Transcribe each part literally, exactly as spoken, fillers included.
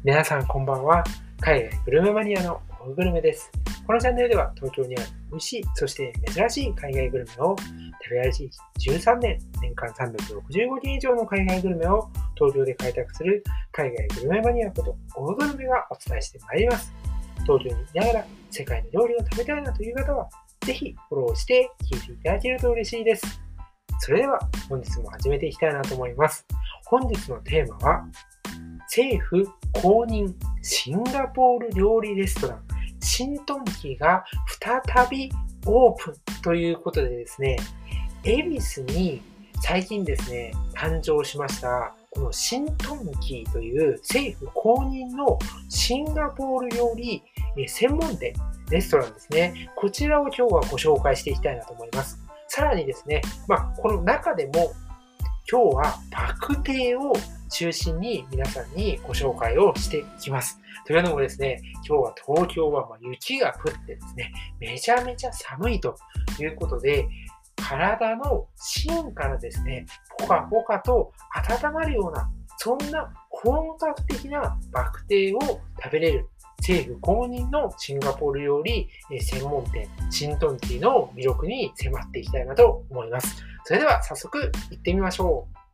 皆さんこんばんは。海外グルメマニアのオーグルメです。このチャンネルでは東京にある美味しい、そして珍しい海外グルメを食べ歩きじゅうさんねん、年間さんびゃくろくじゅうごけん以上の海外グルメを東京で開拓する海外グルメマニアことオーグルメがお伝えしてまいります。東京にいながら世界の料理を食べたいなという方は、ぜひフォローして聞いていただけると嬉しいです。それでは本日も始めていきたいなと思います。本日のテーマは、政府公認シンガポール料理レストラン新トンキーが再びオープンということでですね、恵比寿に最近ですね、誕生しましたこの新トンキーという政府公認のシンガポール料理専門店レストランですね。こちらを今日はご紹介していきたいなと思います。さらにですね、まあ、この中でも今日はバクテーを中心に皆さんにご紹介をしていきます。というのもですね、今日は東京は雪が降ってですね、めちゃめちゃ寒いということで、体の芯からですね、ポカポカと温まるような、そんな本格的なバクテーを食べれる政府公認のシンガポール料理専門店新トンキーの魅力に迫っていきたいなと思います。それでは早速行ってみましょう。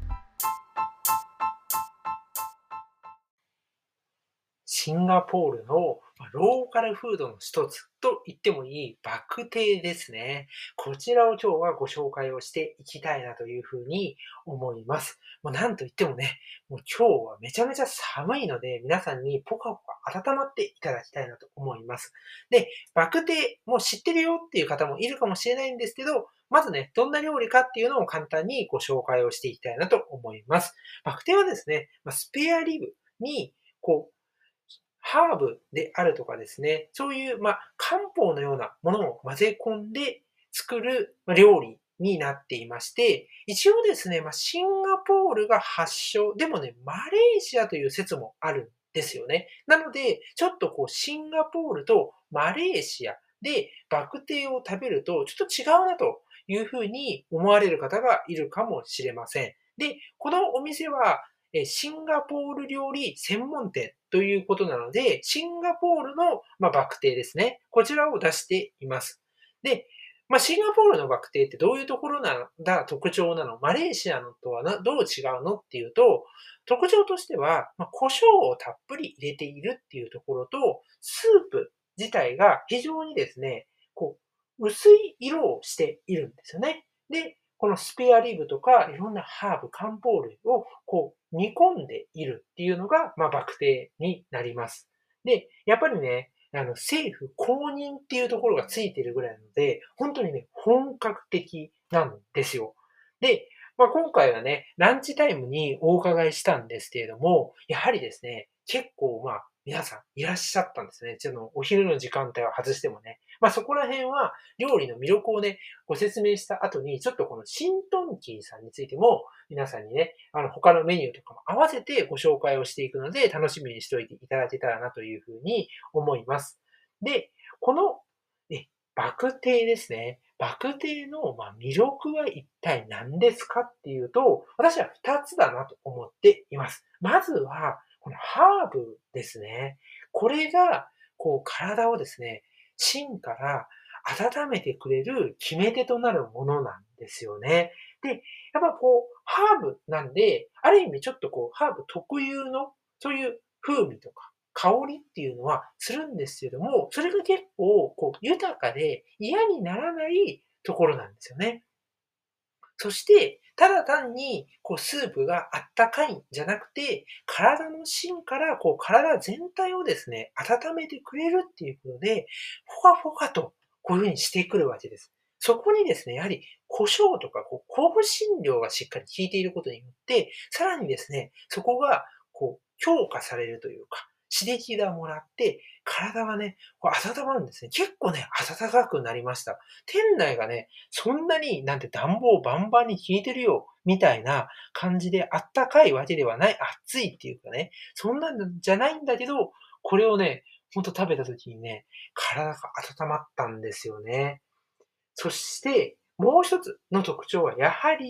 シンガポールのローカルフードの一つと言ってもいいバクテーですね。こちらを今日はご紹介をしていきたいなというふうに思います。もうなんといってもね、もう今日はめちゃめちゃ寒いので皆さんにポカポカ温まっていただきたいなと思います。で、バクテーもう知ってるよっていう方もいるかもしれないんですけど、まずね、どんな料理かっていうのを簡単にご紹介をしていきたいなと思います。バクテーはですね、スペアリブにこうハーブであるとかですね、そういう、まあ、漢方のようなものを混ぜ込んで作る料理になっていまして、一応ですね、まあ、シンガポールが発祥、でもね、マレーシアという説もあるんですよね。なので、ちょっとこう、シンガポールとマレーシアでバクテーを食べると、ちょっと違うなというふうに思われる方がいるかもしれません。で、このお店は、シンガポール料理専門店ということなので、シンガポールの、まあ、バクテーですね。こちらを出しています。で、まあ、シンガポールのバクテーってどういうところなんだ特徴なのマレーシアのとはなどう違うのっていうと、特徴としては、まあ、胡椒をたっぷり入れているっていうところと、スープ自体が非常にですね、こう、薄い色をしているんですよね。で、このスペアリブとかいろんなハーブ、漢方類をこう煮込んでいるっていうのが、まあ、バクテーになります。で、やっぱりね、あの、政府公認っていうところがついてるぐらいなので、本当にね、本格的なんですよ。で、まあ、今回はね、ランチタイムにお伺いしたんですけれども、やはりですね、結構まあ、皆さんいらっしゃったんですね。そのお昼の時間帯は外してもね。まあそこら辺は料理の魅力をね、ご説明した後に、ちょっとこの新トンキーさんについても、皆さんにね、あの他のメニューとかも合わせてご紹介をしていくので、楽しみにしておいていただけたらなというふうに思います。で、この、ね、バクテーですね。バクテーの、まあ、魅力は一体何ですかっていうと、私は二つだなと思っています。まずは、このハーブですね。これが、こう、体をですね、芯から温めてくれる決め手となるものなんですよね。で、やっぱこう、ハーブなんで、ある意味ちょっとこう、ハーブ特有の、そういう風味とか、香りっていうのはするんですけども、それが結構、こう、豊かで嫌にならないところなんですよね。そして、ただ単に、こう、スープがあったかいんじゃなくて、体の芯から、こう、体全体をですね、温めてくれるっていうことで、ポカポカと、こういう風にしてくるわけです。そこにですね、やはり、胡椒とか、こう、香辛料がしっかり効いていることによって、さらにですね、そこが、こう、強化されるというか、刺激がもらって、体がね、こう温まるんですね。結構ね、暖かくなりました。店内がね、そんなになんて暖房バンバンに効いてるよ、みたいな感じであったかいわけではない、暑いっていうかね、そんなんじゃないんだけど、これをね、ほんと食べた時にね、体が温まったんですよね。そして、もう一つの特徴はやはり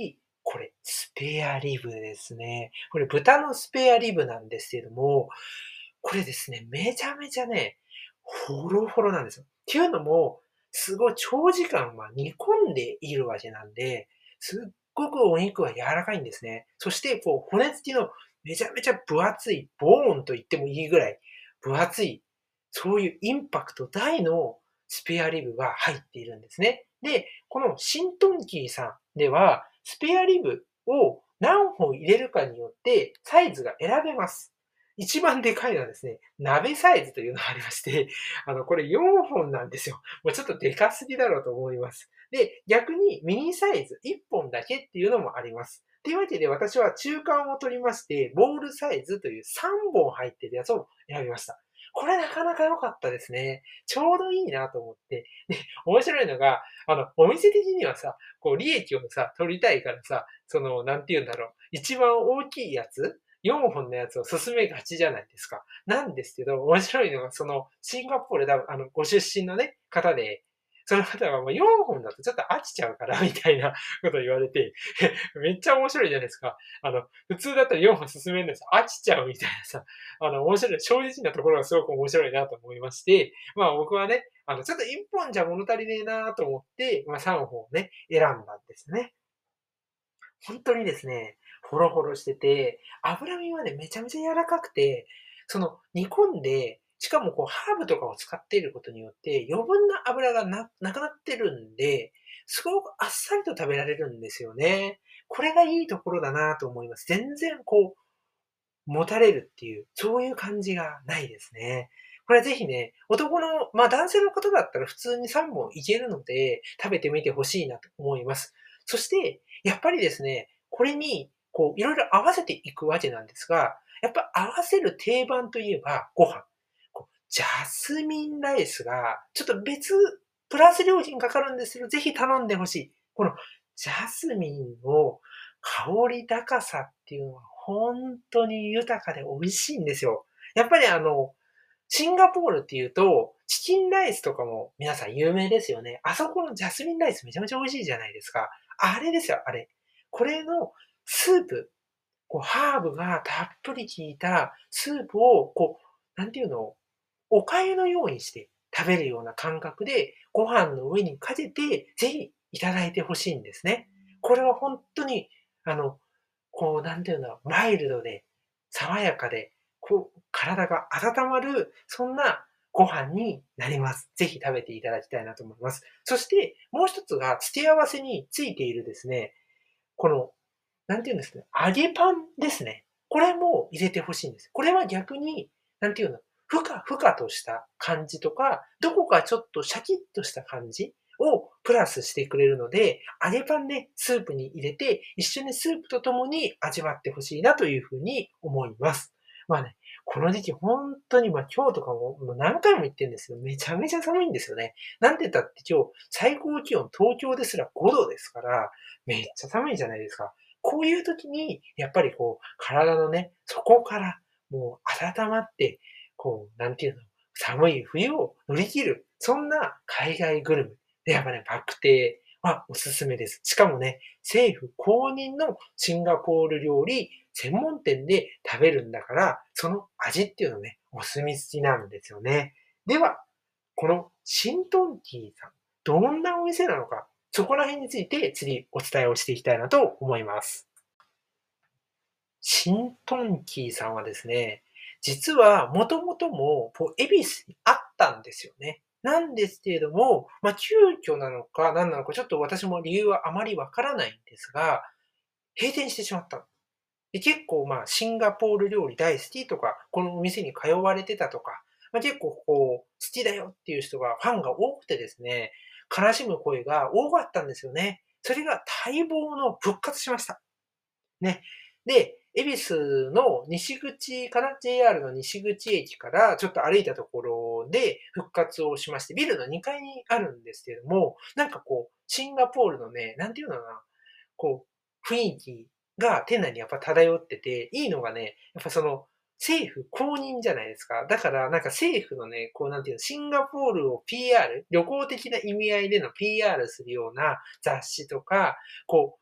これ、スペアリブですね。これ豚のスペアリブなんですけれども、これですね、めちゃめちゃね、ホロホロなんですよ。っていうのも、すごい長時間、ま、煮込んでいるわけなんで、すっごくお肉は柔らかいんですね。そして、こう、骨付きのめちゃめちゃ分厚い、ボーンと言ってもいいぐらい分厚い、そういうインパクト大のスペアリブが入っているんですね。で、このシントンキーさんでは、スペアリブを何本入れるかによってサイズが選べます。一番でかいのはですね、鍋サイズというのがありまして、あの、これよんほんなんですよ。もうちょっとでかすぎだろうと思います。で、逆にミニサイズいっぽんだけっていうのもあります。というわけで私は中間を取りまして、ボールサイズというさんぼん入ってるやつを選びました。これなかなか良かったですね。ちょうどいいなと思って。で、面白いのが、あの、お店的にはさ、こう利益をさ、取りたいからさ、その、なんて言うんだろう、一番大きいやつよんほんのやつを勧めがちじゃないですか。なんですけど、面白いのが、その、シンガポール多分、あの、ご出身のね、方で、その方はもうよんほんだとちょっと飽きちゃうから、みたいなことを言われて、めっちゃ面白いじゃないですか。あの、普通だったらよんほん勧めるんですよ。飽きちゃうみたいなさ、あの、面白い、正直なところがすごく面白いなと思いまして、まあ僕はね、あの、ちょっといっぽんじゃ物足りねえなと思って、まあさんぼんをね、選んだんですね。本当にですね、ホロホロしてて、脂身はね、めちゃめちゃ柔らかくて、その煮込んで、しかもこうハーブとかを使っていることによって、余分な脂がななくなってるんで、すごくあっさりと食べられるんですよね。これがいいところだなと思います。全然こう、もたれるっていう、そういう感じがないですね。これはぜひね、男の、まあ男性の方だったら普通にさんぼんいけるので、食べてみてほしいなと思います。そして、やっぱりですね、これに、こう、いろいろ合わせていくわけなんですが、やっぱ合わせる定番といえばご飯。こうジャスミンライスが、ちょっと別、プラス料金かかるんですけど、ぜひ頼んでほしい。このジャスミンの香り高さっていうのはほんとに豊かで美味しいんですよ。やっぱりあの、シンガポールっていうと、チキンライスとかも皆さん有名ですよね。あそこのジャスミンライスめちゃめちゃ美味しいじゃないですか。あれですよ、あれ。これのスープ、こうハーブがたっぷり効いたスープを、こう、なんていうの、お粥のようにして食べるような感覚で、ご飯の上にかけて、ぜひいただいて欲しいんですね。これはほんとに、あの、こう、なんていうんだろう、マイルドで、爽やかで、こう、体が温まる、そんなご飯になります。ぜひ食べていただきたいなと思います。そして、もう一つが付け合わせについているですね、この、なんていうんですかね、揚げパンですね。これも入れて欲しいんです。これは逆に、なんていうの、ふかふかとした感じとか、どこかちょっとシャキッとした感じをプラスしてくれるので、揚げパンでスープに入れて、一緒にスープと共に味わって欲しいなというふうに思います。まあね、この時期ほんとに、ま、今日とかも、もう何回も言ってるんですけど、めちゃめちゃ寒いんですよね。なんて言ったって今日、最高気温東京ですらごどですから、めっちゃ寒いじゃないですか。こういう時に、やっぱりこう、体のね、底からもう温まって、こう、なんていうの、寒い冬を乗り切る、そんな海外グルメ。で、やっぱね、バクテーはおすすめです。しかもね、政府公認のシンガポール料理専門店で食べるんだから、その味っていうのね、お墨付きなんですよね。では、このシントンティさん、どんなお店なのか、そこら辺について次お伝えをしていきたいなと思います。シントンキーさんはですね、実はもともとも、こう、恵比寿にあったんですよね。なんですけれども、まあ、急遽なのか何なのか、ちょっと私も理由はあまりわからないんですが、閉店してしまった。で、結構、まあ、シンガポール料理大好きとか、このお店に通われてたとか、まあ、結構こう、好きだよっていう人がファンが多くてですね、悲しむ声が多かったんですよね。それが待望の復活しました。ね。で、恵比寿の西口かな ?ジェイアール の西口駅からちょっと歩いたところで復活をしまして、ビルのにかいにあるんですけれども、なんかこう、シンガポールのね、なんていうのかな、こう、雰囲気が店内にやっぱ漂ってて、いいのがね、やっぱその、政府公認じゃないですか。だからなんか政府のね、こうなんていうの、シンガポールを ピーアール、旅行的な意味合いでの ピーアール するような雑誌とか、こう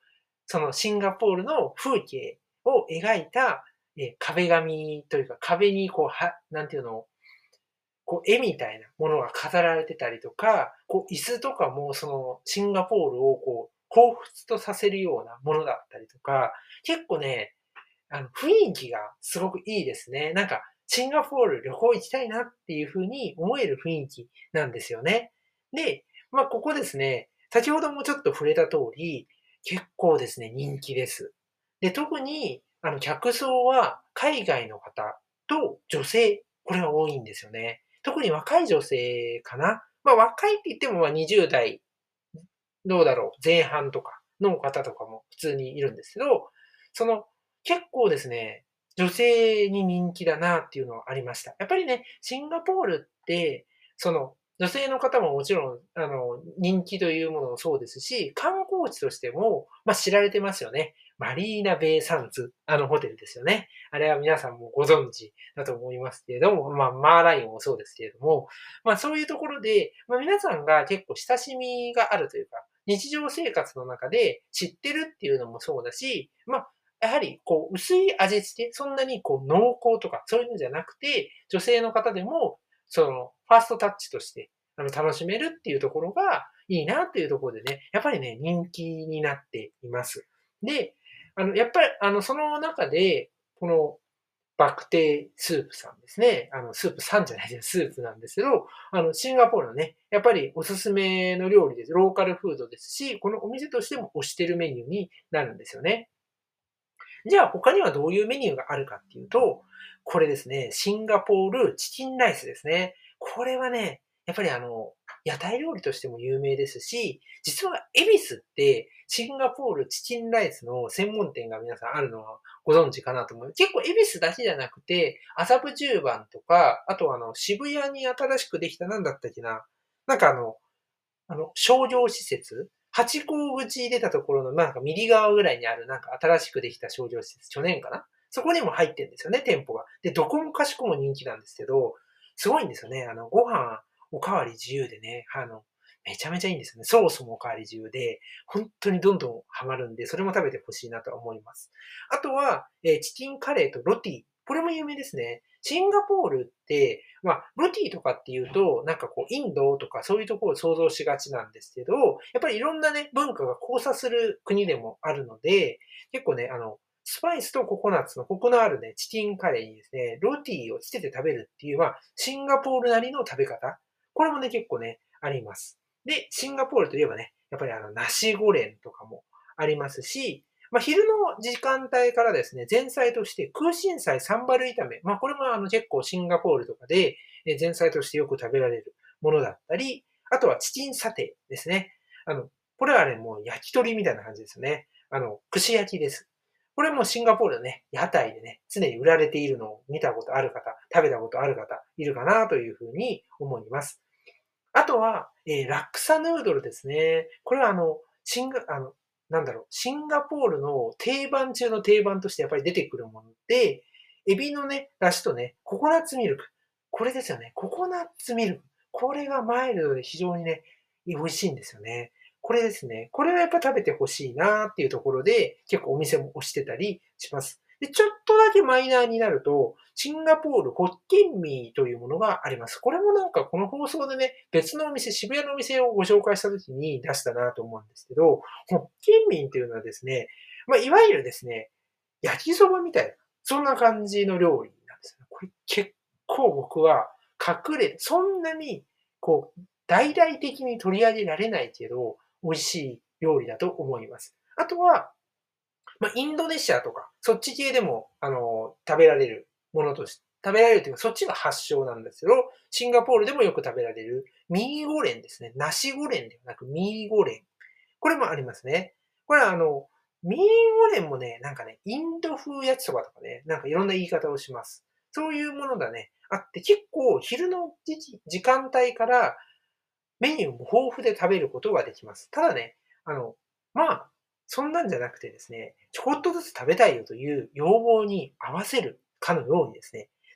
そのシンガポールの風景を描いた、え、壁紙というか、壁にこう、はなんていうの、こう絵みたいなものが飾られてたりとか、こう椅子とかもそのシンガポールをこう彷彿とさせるようなものだったりとか、結構ね、あの雰囲気がすごくいいですね。なんかシンガポール旅行行きたいなっていう風に思える雰囲気なんですよね。で、ま、ここですね、先ほどもちょっと触れた通り、結構ですね、人気です。で、特にあの客層は海外の方と女性、これが多いんですよね。特に若い女性かな。まあ、若いって言っても、ま、にじゅう代、どうだろう、前半とかの方とかも普通にいるんですけど、その、結構ですね、女性に人気だなっていうのはありました。やっぱりね、シンガポールって、その、女性の方ももちろん、あの、人気というものもそうですし、観光地としても、ま、知られてますよね。マリーナベイサンズ、あのホテルですよね。あれは皆さんもご存知だと思いますけれども、まあ、マーライオンもそうですけれども、まあ、そういうところで、まあ、皆さんが結構親しみがあるというか、日常生活の中で知ってるっていうのもそうだし、まあ、やはりこう薄い味付け、そんなにこう濃厚とかそういうのじゃなくて、女性の方でもそのファーストタッチとしてあの楽しめるっていうところがいいなっていうところでね、やっぱりね、人気になっています。で、あのやっぱりあのその中で、このバクテースープさんですね。あの、スープさんじゃないです、スープなんですけど、あの、シンガポールのね、やっぱりおすすめの料理です。ローカルフードですし、このお店としても推してるメニューになるんですよね。じゃあ他にはどういうメニューがあるかっていうと、これですね、シンガポールチキンライスですね。これはね、やっぱりあの、屋台料理としても有名ですし、実は恵比寿ってシンガポールチキンライスの専門店が皆さんあるのはご存知かなと思う。結構恵比寿だけじゃなくて、麻布十番とか、あとはあの渋谷に新しくできたなんだったっけな。なんかあの、あの、商業施設八甲口出たところのなんか右側ぐらいにあるなんか新しくできた商業施設、去年かな、そこにも入ってんですよね、店舗が。で、どこもかしこも人気なんですけど、すごいんですよね。あの、ご飯おかわり自由でね、あの、めちゃめちゃいいんですよね。ソースもおかわり自由で、本当にどんどんハマるんで、それも食べてほしいなとは思います。あとは、えーチキンカレーとロティ。これも有名ですね。シンガポールって、まあ、ロティとかっていうと、なんかこう、インドとかそういうところを想像しがちなんですけど、やっぱりいろんなね、文化が交差する国でもあるので、結構ね、あの、スパイスとココナッツのコクのあるね、チキンカレーにですね、ロティをつけて食べるっていう、まあ、シンガポールなりの食べ方。これもね、結構ね、あります。で、シンガポールといえばね、やっぱりあの、ナシゴレンとかもありますし、まあ、昼の時間帯からですね、前菜として空心菜サンバル炒め。まあ、これもあの結構シンガポールとかでえ前菜としてよく食べられるものだったり、あとはチキンサテーですね。あの、これはね、もう焼き鳥みたいな感じですよね。あの、串焼きです。これもシンガポールのね、屋台でね、常に売られているのを見たことある方、食べたことある方、いるかなというふうに思います。あとは、えーラクサヌードルですね。これはあの、シンガあの、なんだろう、シンガポールの定番中の定番としてやっぱり出てくるもので、エビのね、出汁とね、ココナッツミルク。これですよね。ココナッツミルク。これがマイルドで非常にね、美味しいんですよね。これですね。これはやっぱ食べてほしいなっていうところで、結構お店も推してたりします。で、ちょっとだけマイナーになると、シンガポールホッキンミーというものがあります。これもなんかこの放送でね、別のお店、渋谷のお店をご紹介した時に出したなと思うんですけど、ホッキンミーっていうのはですね、まあ、いわゆるですね、焼きそばみたいな、そんな感じの料理なんですよ。これ結構僕は隠れ、そんなにこう、大々的に取り上げられないけど、美味しい料理だと思います。あとは、まあ、インドネシアとか、そっち系でも、あの、食べられるものとして、食べられるというか、そっちが発祥なんですけど、シンガポールでもよく食べられるミーゴレンですね。ナシゴレンではなくミーゴレン。これもありますね。これはあの、ミーゴレンもね、なんかね、インド風焼きそばとかね、なんかいろんな言い方をします。そういうものがね、あって、結構昼の時期時間帯からメニューも豊富で食べることができます。ただね、あの、まあ、そんなんじゃなくてですね、ちょこっとずつ食べたいよという要望に合わせるかのようにですね、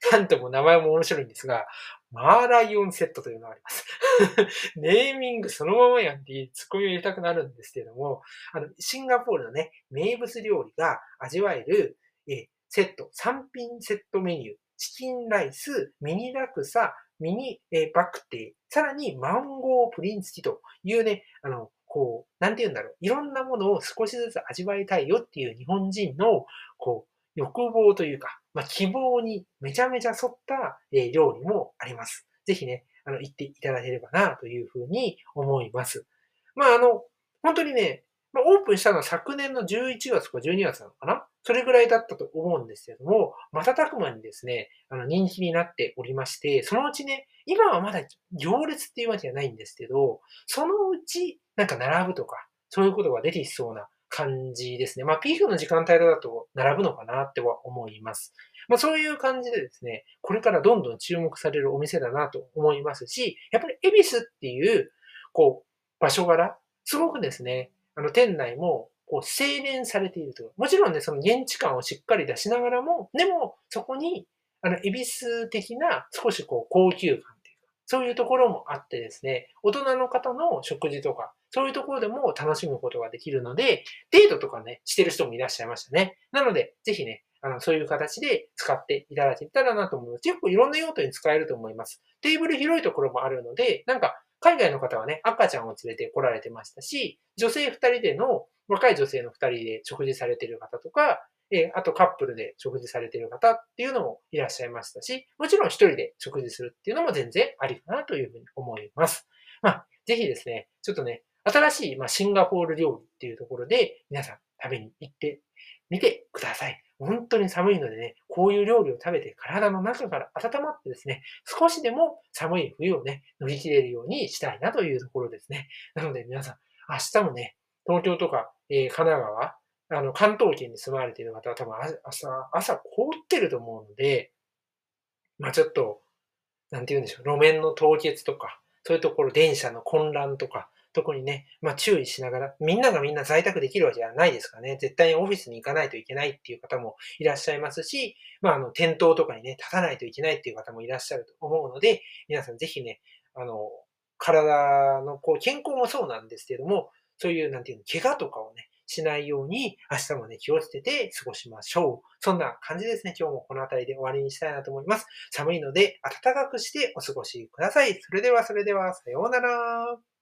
なんとも名前も面白いんですが、マーライオンセットというのがあります。ネーミングそのままやんっていうツッコミを入れたくなるんですけれども、あの、シンガポールのね、名物料理が味わえる、え、セット、さん品セットメニュー、チキンライス、ミニラクサ、ミニ、え、バクテー、さらにマンゴープリン付きというね、あの、こう、なんて言うんだろう、いろんなものを少しずつ味わいたいよっていう日本人の、こう、欲望というか、まあ、希望にめちゃめちゃ沿った、え、料理もあります。ぜひね、あの、行っていただければなというふうに思います。まあ、あの、ほんとにね、ま、オープンしたのは昨年のじゅういちがつかじゅうにがつなのかな？それぐらいだったと思うんですけれども、瞬く間にですね、あの、人気になっておりまして、そのうちね、今はまだ行列っていうわけじゃないんですけど、そのうち、なんか並ぶとか、そういうことが出てきそうな感じですね。まあ、ピークの時間帯だと並ぶのかなっては思います。まあ、そういう感じでですね、これからどんどん注目されるお店だなと思いますし、やっぱり恵比寿っていう、こう、場所柄、すごくですね、あの、店内も、こう、洗練されていると。もちろんね、その現地感をしっかり出しながらも、でも、そこに、あの、恵比寿的な少しこう、高級感っていうか、そういうところもあってですね、大人の方の食事とか、そういうところでも楽しむことができるので、デートとかね、してる人もいらっしゃいましたね。なので、ぜひね、あの、そういう形で使っていただけたらなと思います。結構いろんな用途に使えると思います。テーブル広いところもあるので、なんか、海外の方はね、赤ちゃんを連れて来られてましたし、女性ふたりでの、若い女性のふたりで食事されている方とか、えーあとカップルで食事されている方っていうのもいらっしゃいましたし、もちろん一人で食事するっていうのも全然ありかなというふうに思います。まあ、ぜひですね、ちょっとね、新しい、まあ、シンガポール料理っていうところで、皆さん食べに行ってみてください。本当に寒いのでね、こういう料理を食べて体の中から温まってですね、少しでも寒い冬をね、乗り切れるようにしたいなというところですね。なので皆さん、明日もね、東京とか、えー神奈川、あの、関東圏に住まれている方は多分あ朝、朝凍ってると思うので、まあちょっとなんて言うんでしょう、路面の凍結とか、そういうところ、電車の混乱とか、特にね、まあ、注意しながら、みんながみんな在宅できるわけじゃないですからね。絶対にオフィスに行かないといけないっていう方もいらっしゃいますし、まあ、あの、店頭とかにね、立たないといけないっていう方もいらっしゃると思うので、皆さんぜひね、あの、体のこう健康もそうなんですけども、そういうなんていうの、怪我とかをね、しないように、明日もね、気をつけて過ごしましょう。そんな感じですね、今日もこの辺りで終わりにしたいなと思います。寒いので暖かくしてお過ごしください。それではそれでは、さようなら。